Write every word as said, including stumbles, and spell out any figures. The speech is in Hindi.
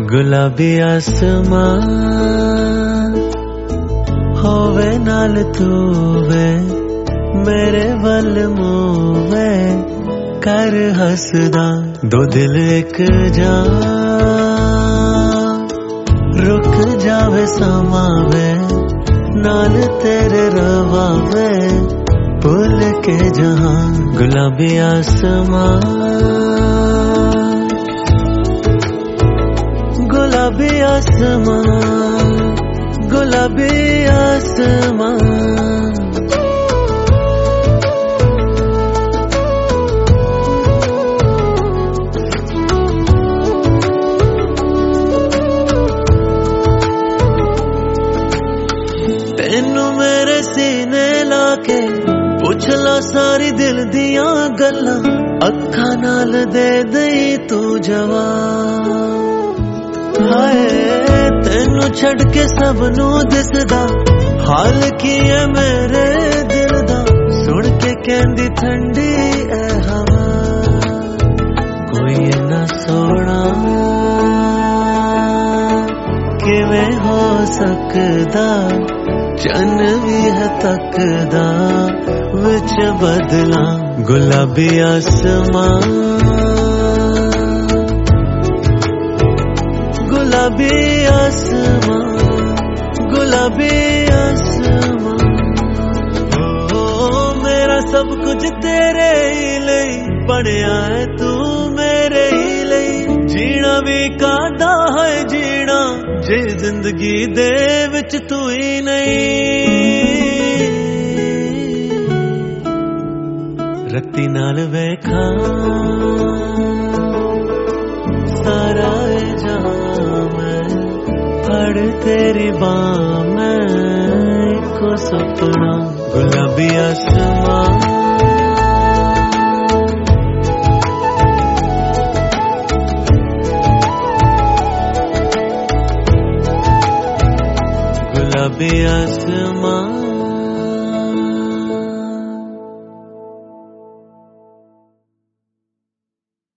गुलाबी आसमान होवे नाल तू वे मेरे वल मूवे कर हसदा दो दिल एक जान रुक जावे समावे नाल तेरे रवावे भूल के जहां गुलाबी आसमान गुलाबी आसमान गुलाबी आसमान तेनू मेरे सीने लाके पुछ ला सारी दिल दियां गल्लां अखां नाल दे दई तू जवाब हाय तेनू छड़ के सब नू दिसदा हाल की है मेरे दिल दा सुन के कहंदी ठंडी ए हवा कोई ना सोना किवें हो सकदा चन भी है तकदा विच बदला गुलाबी आसमान गुलाबी आसमान गुलाबी आसमान ओ मेरा सब कुछ तेरे ही लई बनया है तू मेरे ही लई जीना भी कादा है जीना जे जिंदगी दे विच तू ही नहीं रत्ती नाल वेखा सारा फड़ तेरी बाह में को सपना गुलाबी आसमान गुलाबी आसमान